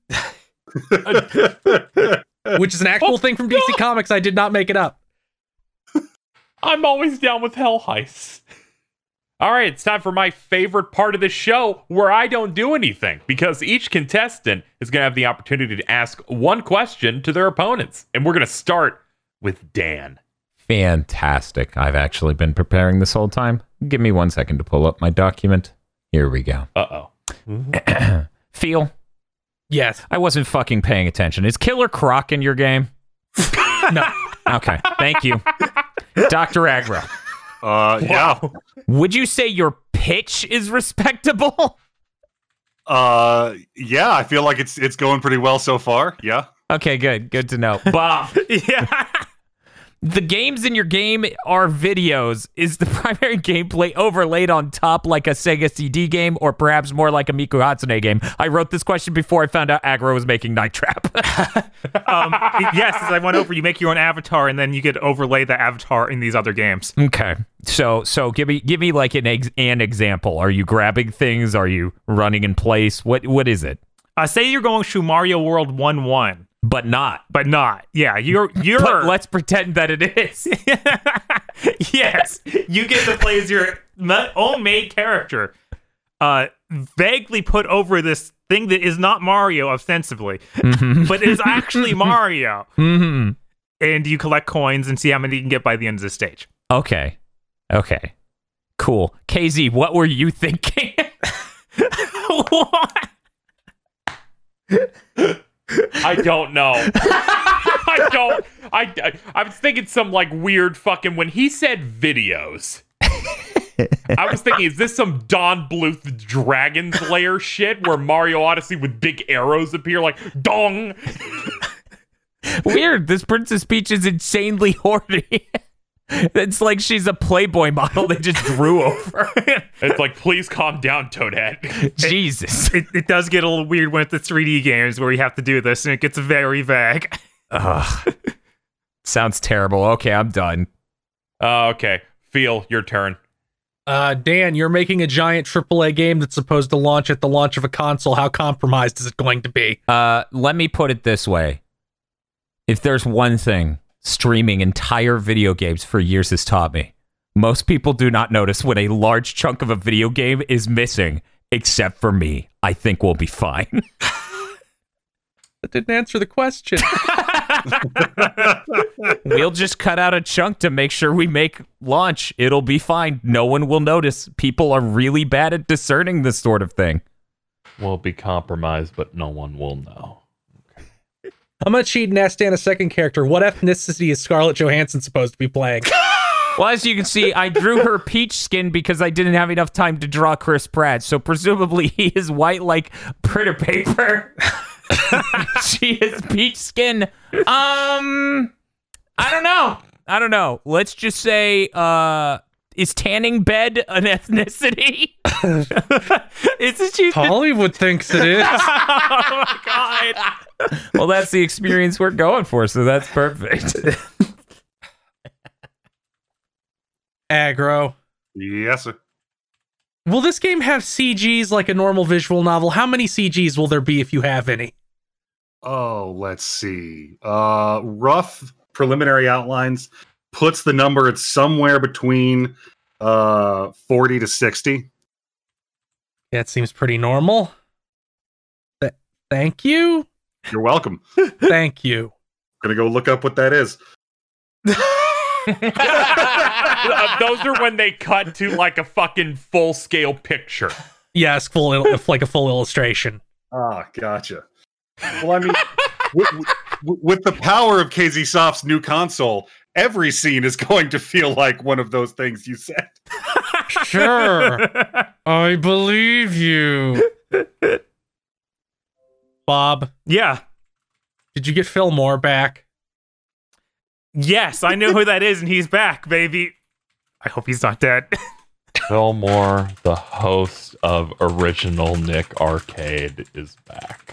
Speaker 5: Which is an actual thing from D C Comics. I did not make it up.
Speaker 1: I'm always down with hell heists. All right, it's time for my favorite part of the show where I don't do anything because each contestant is going to have the opportunity to ask one question to their opponents. And we're going to start with Dan.
Speaker 2: Fantastic. I've actually been preparing this whole time. Give me one second to pull up my document. Here we go.
Speaker 1: Uh-oh.
Speaker 2: Phil,
Speaker 5: Yes.
Speaker 2: I wasn't fucking paying attention. Is Killer Croc in your game?
Speaker 5: No.
Speaker 2: Okay, thank you. Doctor Aggro,
Speaker 4: Uh, yeah.
Speaker 2: would you say your pitch is respectable?
Speaker 4: Uh, yeah. I feel like it's it's going pretty well so far. Yeah.
Speaker 2: Okay, good. Good to know. Bob,
Speaker 3: Yeah.
Speaker 2: the games in your game are videos. Is the primary gameplay overlaid on top like a Sega C D game or perhaps more like a Miku Hatsune game? I wrote this question before I found out Aggro was making Night Trap.
Speaker 3: Um, yes, as I went over, you make your own avatar, and then you get to overlay the avatar in these other games.
Speaker 2: Okay. So so give me give me like an ex- an example. Are you grabbing things? Are you running in place? What what is it?
Speaker 3: Uh, say you're going through Mario World one one,
Speaker 2: But not.
Speaker 3: but not. Yeah, you're you're.
Speaker 2: But let's pretend that it is.
Speaker 3: Yes, you get to play as your ma- own main character, uh, vaguely put over this thing that is not Mario, ostensibly, but is actually Mario.
Speaker 2: hmm
Speaker 3: And you collect coins and see how many you can get by the end of the stage.
Speaker 2: Okay. Okay. Cool. K Z, what were you thinking?
Speaker 3: What?
Speaker 1: I don't know. I don't. I, I, I was thinking some like weird fucking. When he said videos, I was thinking, is this some Don Bluth Dragon's Lair shit where Mario Odyssey with big arrows appear like dong?
Speaker 2: Weird. This Princess Peach is insanely horny. It's like she's a Playboy model they just drew over.
Speaker 1: It's like, please calm down, Toadette.
Speaker 2: Jesus.
Speaker 3: It, it does get a little weird when it's the three D games where you have to do this, and it gets very vague.
Speaker 2: Ugh. Sounds terrible. Okay, I'm done.
Speaker 1: Uh, okay, Phil, your turn.
Speaker 5: Uh, Dan, you're making a giant triple A game that's supposed to launch at the launch of a console. How compromised is it going to be?
Speaker 2: Uh, let me put it this way. If there's one thing streaming entire video games for years has taught me, most people do not notice when a large chunk of a video game is missing, except for me. I think we'll be fine.
Speaker 5: That didn't answer the question.
Speaker 2: We'll just cut out a chunk to make sure we make launch. It'll be fine. No one will notice. People are really bad at discerning this sort of thing.
Speaker 1: We'll be compromised, but no one will know.
Speaker 5: I'm gonna cheat and ask Dan a second character. What ethnicity is Scarlett Johansson supposed to be playing?
Speaker 2: Well, as you can see, I drew her peach skin because I didn't have enough time to draw Chris Pratt. So presumably he is white like printer paper. She is peach skin. Um, I don't know. I don't know. Let's just say, uh, is tanning bed an ethnicity?
Speaker 3: Isn't she?
Speaker 5: Hollywood thinks it is.
Speaker 3: Oh my god!
Speaker 2: Well, that's the experience we're going for, so that's perfect.
Speaker 5: Aggro.
Speaker 4: Yes, sir.
Speaker 5: Will this game have C Gs like a normal visual novel? How many C Gs will there be if you have any?
Speaker 4: Oh, let's see. Uh, rough preliminary outlines puts the number at somewhere between uh forty to sixty.
Speaker 5: Yeah, it seems pretty normal. Th- thank you.
Speaker 4: You're welcome.
Speaker 5: Thank you.
Speaker 4: Gonna go look up what that is.
Speaker 1: Uh, those are when they cut to like a fucking full scale picture.
Speaker 5: Yes, full il- like a full illustration.
Speaker 4: Ah, gotcha. Well, I mean, with, with, with the power of K Z Soft's new console, every scene is going to feel like one of those things you said.
Speaker 5: Sure. I believe you. Bob,
Speaker 3: Yeah.
Speaker 5: Did you get Fillmore back?
Speaker 3: Yes, I know who that is, and he's back, baby. I hope he's not dead.
Speaker 1: Fillmore, the host of Original Nick Arcade, is back.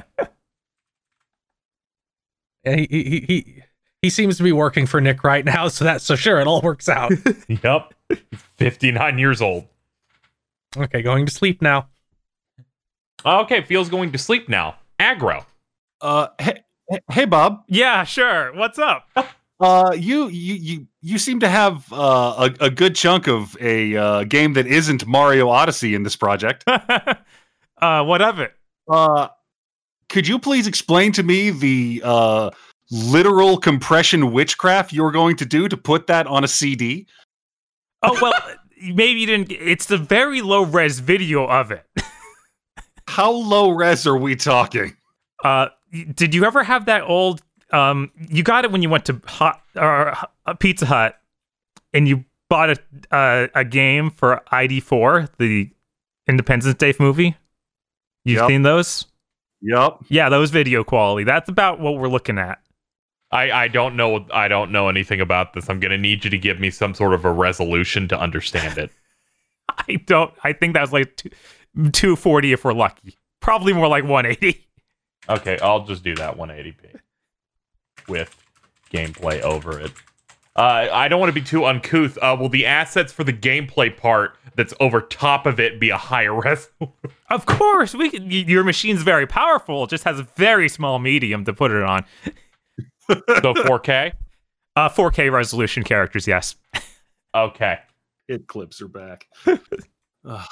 Speaker 5: Yeah, he, he he he seems to be working for Nick right now, so that so sure it all works out.
Speaker 1: Yep. fifty-nine years old.
Speaker 5: Okay, going to sleep now.
Speaker 1: Okay, Feels going to sleep now. Aggro.
Speaker 4: Uh, hey, hey, Bob.
Speaker 3: Yeah, sure. What's up?
Speaker 4: Uh, you you you you seem to have uh, a a good chunk of a uh, game that isn't Mario Odyssey in this project.
Speaker 3: uh, what of it?
Speaker 4: Uh, could you please explain to me the uh, literal compression witchcraft you're going to do to put that on a C D?
Speaker 3: Oh, well, maybe you didn't. It's the very low res video of it.
Speaker 4: How low res are we talking?
Speaker 3: Uh, did you ever have that old? Um, you got it when you went to hot or uh, Pizza Hut, and you bought a uh, a game for I D four, the Independence Day movie. You've
Speaker 4: Yep.
Speaker 3: seen those?
Speaker 4: Yep.
Speaker 3: Yeah, those video quality. That's about what we're looking at.
Speaker 1: I, I don't know I don't know anything about this. I'm gonna need you to give me some sort of a resolution to understand it.
Speaker 3: I don't. I think that was like two, two forty if we're lucky. Probably more like one eighty.
Speaker 1: Okay, I'll just do that one eighty p with gameplay over it. Uh, I don't want to be too uncouth. Uh, will the assets for the gameplay part that's over top of it be a higher resolution?
Speaker 3: Of course, we. Can, y- your machine's very powerful. It just has a very small medium to put it on.
Speaker 1: So four K?
Speaker 3: Uh, four K resolution characters, yes.
Speaker 1: Okay.
Speaker 4: Hit clips are back. Ugh.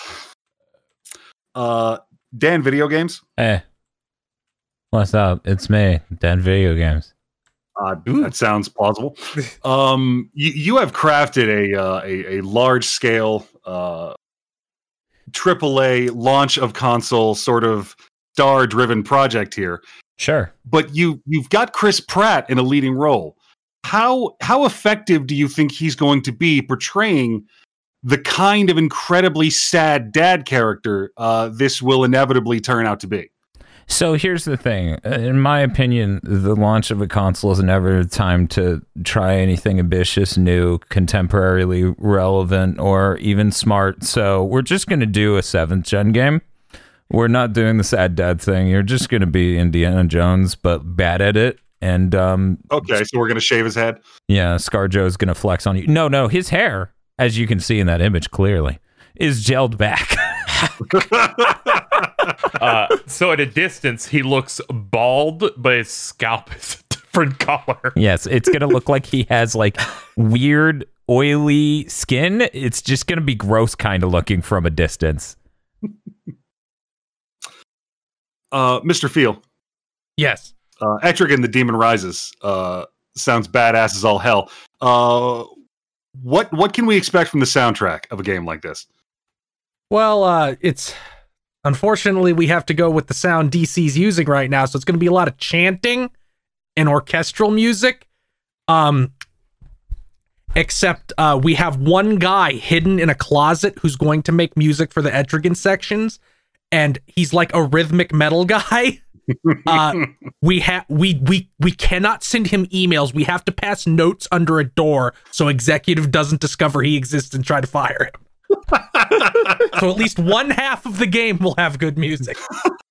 Speaker 4: uh, Dan, video games?
Speaker 2: Hey, what's up? It's me, Dan Video Games.
Speaker 4: Uh, that sounds plausible. Um, you, you have crafted a uh, a, a large scale uh, triple A launch of console sort of star driven project here,
Speaker 2: Sure.
Speaker 4: but you you've got Chris Pratt in a leading role. How how effective do you think he's going to be portraying the kind of incredibly sad dad character uh, this will inevitably turn out to be?
Speaker 2: So here's the thing. Uh, In my opinion, the launch of a console is never a time to try anything ambitious, new, contemporarily relevant, or even smart. So we're just going to do a seventh gen game. We're not doing the sad dad thing. You're just going to be Indiana Jones, but bad at it. And um,
Speaker 4: Okay, so we're going to shave his head.
Speaker 2: yeah, ScarJo's going to flex on you. No, no, his hair, as you can see in that image clearly, is gelled back.
Speaker 1: Uh, so at a distance, he looks bald, but his scalp is a different color.
Speaker 2: Yes, it's going to look like he has like weird, oily skin. It's just going to be gross kind of looking from a distance.
Speaker 4: Uh, Mister Feel,
Speaker 5: Yes.
Speaker 4: uh, Etrigan the Demon Rises uh, sounds badass as all hell. Uh, what what can we expect from the soundtrack of a game like this?
Speaker 5: Well, uh, it's unfortunately we have to go with the sound D C's using right now, so it's going to be a lot of chanting and orchestral music. Um, except uh, we have one guy hidden in a closet who's going to make music for the Etrigan sections, and he's like a rhythmic metal guy. uh, we have we we we cannot send him emails. We have to pass notes under a door so executive doesn't discover he exists and try to fire him. So at least one half of the game will have good music.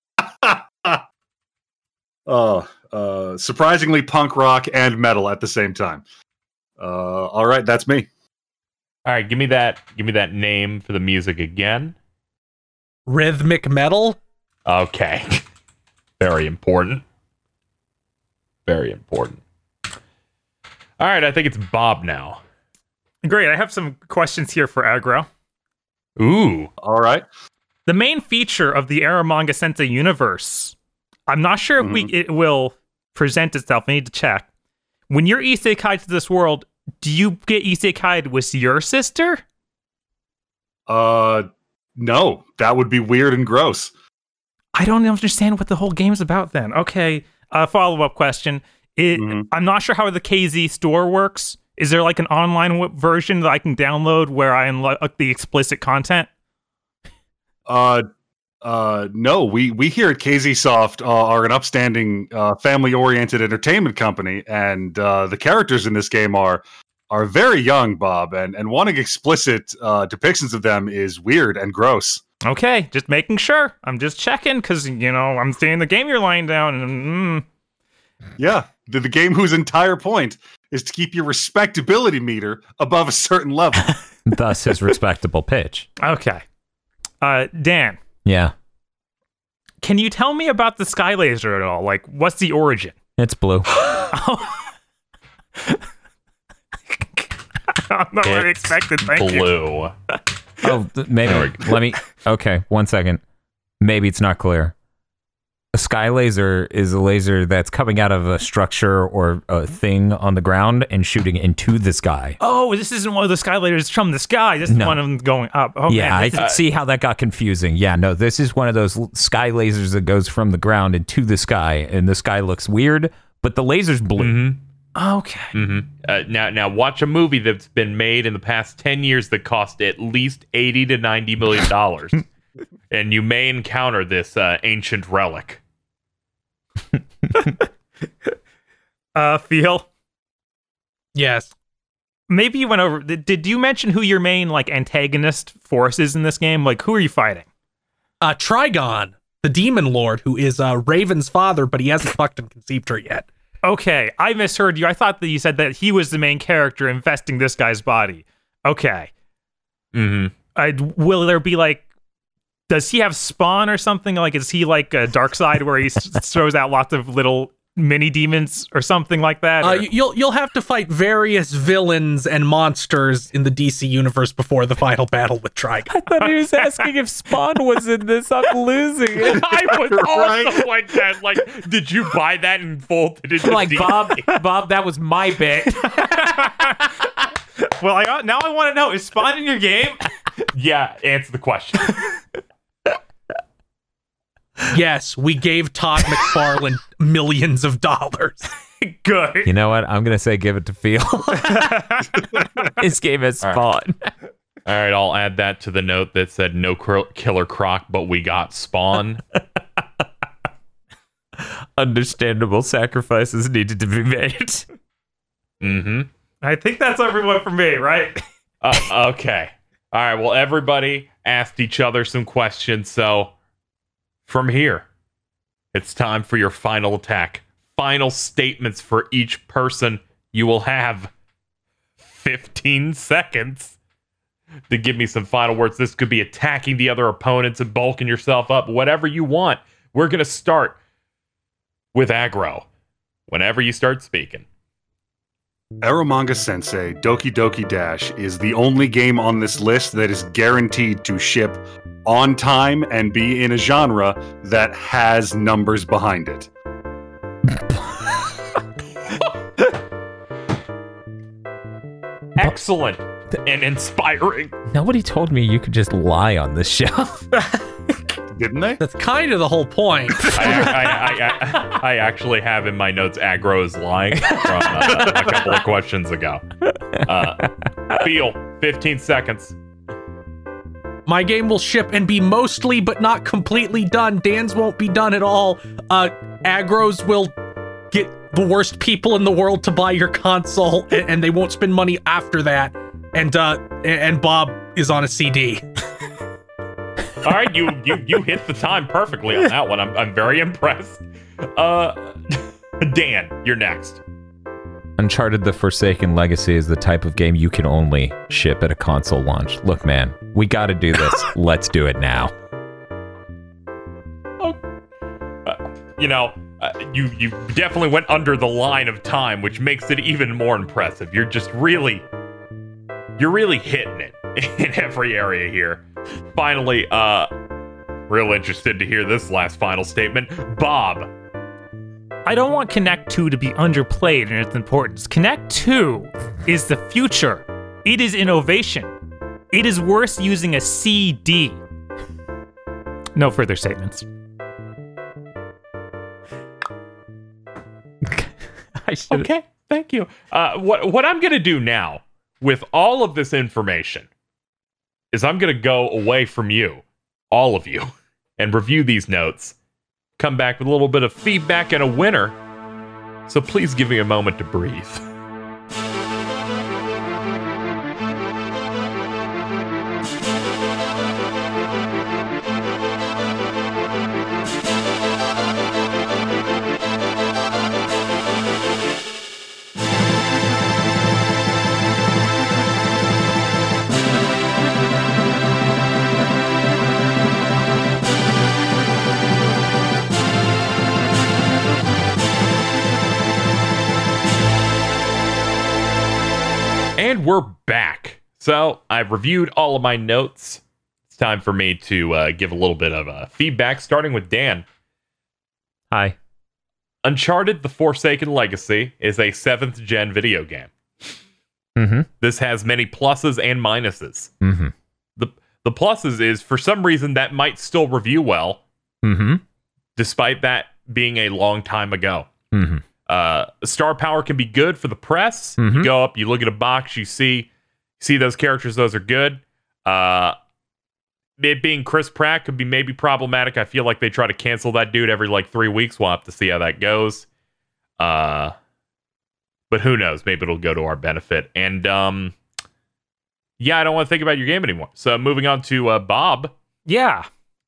Speaker 4: Uh, uh, surprisingly punk rock and metal at the same time. Uh, all right, that's me.
Speaker 1: All right, give me that. Give me that name for the music again.
Speaker 5: Rhythmic metal?
Speaker 1: Okay. Very important. Very important. All right, I think it's Bob now.
Speaker 3: Great. I have some questions here for Aggro.
Speaker 1: Ooh.
Speaker 4: All right.
Speaker 3: The main feature of the Aramanga Sensei universe, I'm not sure if we it will present itself. I need to check. When you're isekai to this world, do you get isekai with your sister?
Speaker 4: Uh, no, that would be weird and gross.
Speaker 3: I don't understand what the whole game's about then. Okay, uh, follow-up question. It,
Speaker 4: Mhm.
Speaker 3: I'm not sure how the K Z store works. Is there like an online w- version that I can download where I unlock the explicit content?
Speaker 4: Uh, Uh, no, we we here at K Z Soft uh, are an upstanding, uh, family-oriented entertainment company, and uh, the characters in this game are are very young, Bob, and and wanting explicit uh, depictions of them is weird and gross.
Speaker 3: Okay, just making sure. I'm just checking because you know I'm seeing the game you're laying down, and mm.
Speaker 4: Yeah, the, the game whose entire point is to keep your respectability meter above a certain level.
Speaker 2: Thus his respectable pitch.
Speaker 3: Okay, uh, Dan.
Speaker 2: Yeah.
Speaker 3: Can you tell me about the Sky Laser at all? Like, what's the origin?
Speaker 2: It's blue.
Speaker 3: I don't know what I expected. Thank you.
Speaker 1: Blue.
Speaker 2: Oh, th- maybe. Let me. Okay, one second. Maybe it's not clear. A sky laser is a laser that's coming out of a structure or a thing on the ground and shooting into the sky.
Speaker 3: Oh, this isn't one of the Sky Lasers from the sky. This is
Speaker 2: No.
Speaker 3: one of them going up. Oh,
Speaker 2: yeah,
Speaker 3: man,
Speaker 2: I
Speaker 3: this
Speaker 2: can
Speaker 3: is-
Speaker 2: see how that got confusing. Yeah, no, this is one of those l- sky lasers that goes from the ground into the sky, and the sky looks weird, but the laser's blue.
Speaker 1: Mm-hmm.
Speaker 3: Okay.
Speaker 1: Mm-hmm. Uh, now, now watch a movie that's been made in the past ten years that cost at least eighty to ninety million dollars, and you may encounter this uh, ancient relic.
Speaker 3: uh, Phil,
Speaker 5: Yes.
Speaker 3: maybe you went over. Did, did you mention who your main like antagonist force is in this game? Like, who are you fighting?
Speaker 5: Uh, Trigon, the demon lord, who is uh, Raven's father, but he hasn't fucked and conceived her yet.
Speaker 3: Okay, I misheard you. I thought that you said that he was the main character infesting this guy's body. Okay.
Speaker 1: Mm-hmm.
Speaker 3: I, will there be like, does he have spawn or something? Like, is he like a dark side where he s- throws out lots of little mini demons or something like that?
Speaker 5: Uh,
Speaker 3: or-
Speaker 5: y- you'll you'll have to fight various villains and monsters in the D C universe before the final battle with Trigon.
Speaker 2: I thought he was asking if Spawn was in this. I'm losing it.
Speaker 1: I was
Speaker 4: Right.
Speaker 1: also like that. Like, did you buy that in full? Did
Speaker 2: I'm like, Bob, Bob, that was my bit.
Speaker 3: well, I now I want to know, is spawn in your game?
Speaker 1: Yeah, answer the question.
Speaker 5: Yes, we gave Todd McFarlane millions of dollars.
Speaker 3: Good.
Speaker 2: You know what? I'm going to say give it to Phil. His game has
Speaker 1: All
Speaker 2: Spawn.
Speaker 1: All right, I'll add that to the note that said no cr- Killer Croc, but we got Spawn.
Speaker 2: Understandable sacrifices needed to be made.
Speaker 1: Mm-hmm.
Speaker 3: I think that's everyone for me, right?
Speaker 1: Uh, okay. All right, well, everybody asked each other some questions, so from here, it's time for your final attack. Final statements for each person. You will have fifteen seconds to give me some final words. This could be attacking the other opponents and bulking yourself up, whatever you want. We're going to start with aggro. Whenever you start speaking.
Speaker 4: Eromanga Sensei Doki Doki Dash is the only game on this list that is guaranteed to ship on time and be in a genre that has numbers behind it.
Speaker 1: Excellent and inspiring.
Speaker 2: Nobody told me you could just lie on this show.
Speaker 4: Didn't they?
Speaker 5: That's kind of the whole point.
Speaker 1: I, I, I, I, I actually have in my notes aggro is lying from uh, a couple of questions ago. Uh, Feel, fifteen seconds.
Speaker 5: My game will ship and be mostly but not completely done. Dan's won't be done at all. Uh, Agros will get the worst people in the world to buy your console, and, and they won't spend money after that. And uh, and Bob is on a C D.
Speaker 1: All right, you, you you hit the time perfectly on that one. I'm I'm very impressed. Uh, Dan, you're next.
Speaker 2: Uncharted The Forsaken Legacy is the type of game you can only ship at a console launch. Look, man, we got to do this. Let's do it now.
Speaker 1: Uh, you know, uh, you you definitely went under the line of time, which makes it even more impressive. You're just really, you're really hitting it in every area here. Finally, uh, real interested to hear this last final statement, Bob.
Speaker 3: I don't want Connect two to be underplayed in its importance. Connect two is the future. It is innovation. It is worth using a C D. No further statements.
Speaker 2: I should.
Speaker 1: Okay, thank you. Uh, what what I'm gonna do now with all of this information is I'm gonna go away from you, all of you, and review these notes. Come back with a little bit of feedback and a winner. So please give me a moment to breathe. And we're back. So I've reviewed all of my notes. It's time for me to uh, give a little bit of uh, feedback, starting with Dan.
Speaker 2: Hi.
Speaker 1: Uncharted: The Forsaken Legacy is a seventh gen video game.
Speaker 2: Mm-hmm.
Speaker 1: This has many pluses and minuses.
Speaker 2: Mm-hmm.
Speaker 1: The the pluses is, for some reason, that might still review well,
Speaker 2: Mm-hmm.
Speaker 1: despite that being a long time ago.
Speaker 2: Mm-hmm.
Speaker 1: Uh, star power can be good for the press.
Speaker 2: Mhm.
Speaker 1: You go up, you look at a box, you see see those characters, those are good. Uh, it being Chris Pratt could be maybe problematic. I feel like they try to cancel that dude every like three weeks. We'll have to see how that goes. Uh, but who knows? Maybe it'll go to our benefit. And um, yeah, I don't want to think about your game anymore. So moving on to uh, Bob.
Speaker 3: Yeah.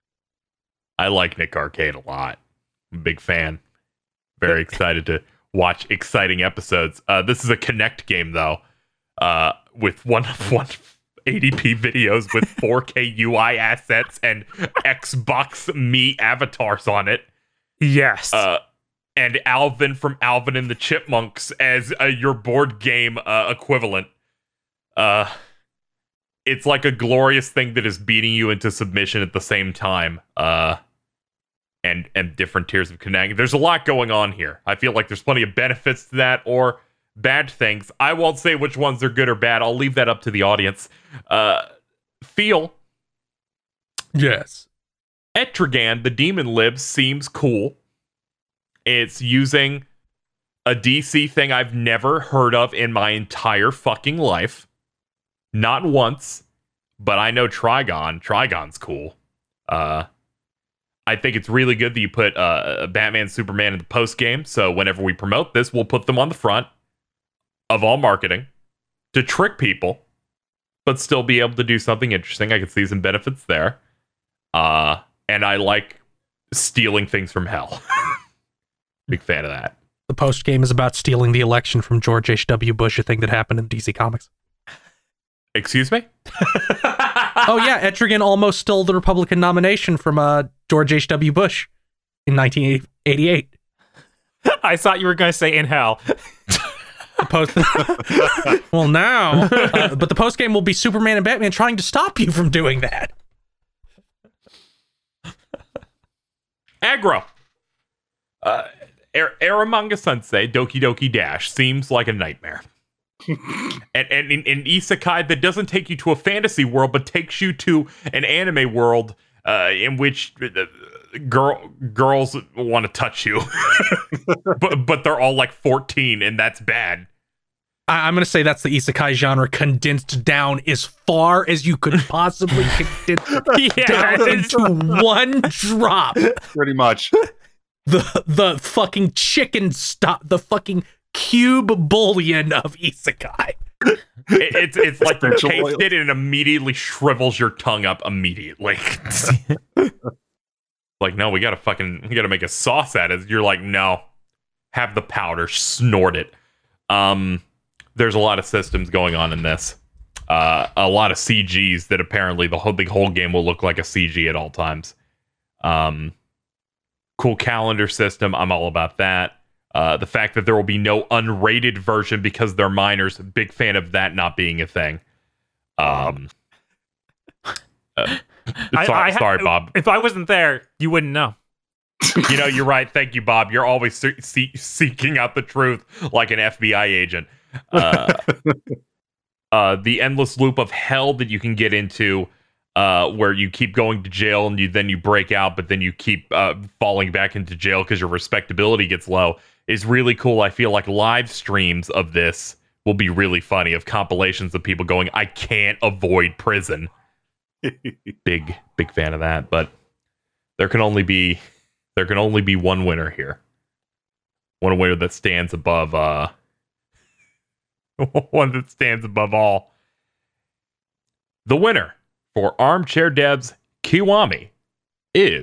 Speaker 1: I like Nick Arcade a lot. I'm a big fan. Very excited to watch exciting episodes. Uh, this is a Kinect game, though, uh, with one one eighty p videos with four K U I assets and Xbox Me avatars on it.
Speaker 3: Yes.
Speaker 1: Uh, and Alvin from Alvin and the Chipmunks as uh, your board game uh, equivalent. Uh, it's like a glorious thing that is beating you into submission at the same time. Uh, and and different tiers of Kinect. There's a lot going on here. I feel like there's plenty of benefits to that or bad things. I won't say which ones are good or bad. I'll leave that up to the audience. Uh, feel.
Speaker 5: Yes.
Speaker 1: Etrigan, the Demon Lives, seems cool. It's using a D C thing I've never heard of in my entire fucking life. Not once, but I know Trigon. Trigon's cool. Uh, I think it's really good that you put uh, Batman, Superman in the post game. So whenever we promote this, we'll put them on the front of all marketing to trick people, but still be able to do something interesting. I can see some benefits there. Uh, and I like stealing things from hell. Big fan of that.
Speaker 5: The post game is about stealing the election from George H W. Bush, a thing that happened in D C Comics.
Speaker 1: Excuse me?
Speaker 5: Oh yeah, Etrigan almost stole the Republican nomination from uh, George H W. Bush in nineteen eighty-eight.
Speaker 3: I thought you were going to say in hell.
Speaker 5: The post- well, now, uh, but the post game will be Superman and Batman trying to stop you from doing that.
Speaker 1: Aggro. Uh, Ar- Aramanga Sensei, Doki Doki Dash, seems like a nightmare. and and in, in isekai that doesn't take you to a fantasy world, but takes you to an anime world uh, in which uh, girl girls want to touch you, but but they're all like fourteen, and that's bad.
Speaker 5: I- I'm going to say that's the isekai genre condensed down as far as you could possibly condense it
Speaker 3: Yeah,
Speaker 5: down
Speaker 3: it's-
Speaker 5: into one drop.
Speaker 4: Pretty much.
Speaker 5: The the fucking chicken stop, the fucking cube bullion of isekai.
Speaker 1: It, it's it's like you
Speaker 4: Essential
Speaker 1: taste
Speaker 4: oil.
Speaker 1: it and it immediately shrivels your tongue up immediately. Like, no, we gotta fucking we gotta make a sauce at it. You're like, no, have the powder, snort it. Um, there's a lot of systems going on in this. Uh, a lot of C Gs that apparently the whole the whole game will look like a C G at all times. Um, cool calendar system. I'm all about that. Uh, the fact that there will be no unrated version because they're minors. Big fan of that not being a thing. Um, uh,
Speaker 3: I-
Speaker 1: sorry,
Speaker 3: I ha-
Speaker 1: sorry, Bob.
Speaker 3: If I wasn't there, you wouldn't know.
Speaker 1: You know, you're right. Thank you, Bob. You're always se- se- seeking out the truth like an F B I agent. Uh, uh, the endless loop of hell that you can get into, uh, where you keep going to jail and you then you break out, but then you keep uh, falling back into jail because your respectability gets low, is really cool. I feel like live streams of this will be really funny, of compilations of people going, I can't avoid prison. Big, big fan of that. But there can only be there can only be one winner here. One winner that stands above uh one that stands above all. The winner for Armchair Devs Kiwami is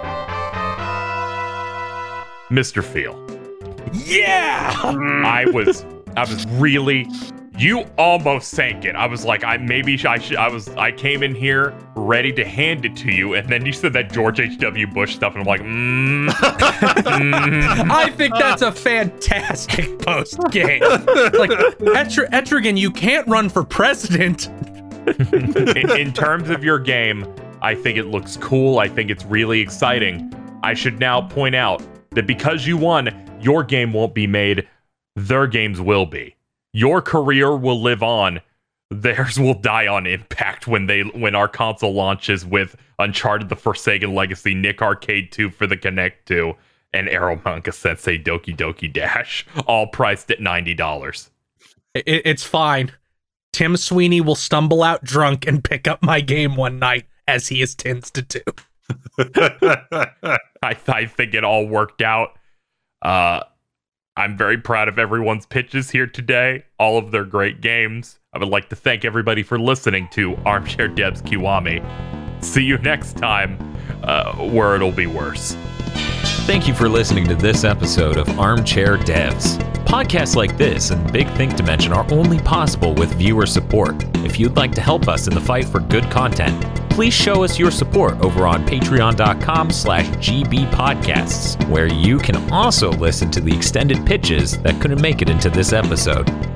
Speaker 1: Mister Feel.
Speaker 5: Yeah!
Speaker 1: I was I was really you almost sank it. I was like, I maybe I should I was I came in here ready to hand it to you, and then you said that George H W. Bush stuff, and I'm like, mm, mm.
Speaker 5: I think that's a fantastic post game. Like, Etr- Etrigan, you can't run for president.
Speaker 1: in, in terms of your game, I think it looks cool. I think it's really exciting. I should now point out that because you won, your game won't be made. Their games will be. Your career will live on. Theirs will die on impact when they when our console launches with Uncharted: The Forsaken Legacy, Nick Arcade two for the Kinect two, and Arrow Manga Sensei Doki Doki Dash, all priced at ninety dollars.
Speaker 5: It, it's fine. Tim Sweeney will stumble out drunk and pick up my game one night, as he is tends to do.
Speaker 1: I, I think it all worked out. Uh, I'm very proud of everyone's pitches here today, all of their great games. I would like to thank everybody for listening to Armchair Devs Kiwami. See you next time, uh, where it'll be worse.
Speaker 2: Thank you for listening to this episode of Armchair Devs. Podcasts like this and Big Think Dimension are only possible with viewer support. If you'd like to help us in the fight for good content, please show us your support over on patreon.com slash gbpodcasts, where you can also listen to the extended pitches that couldn't make it into this episode.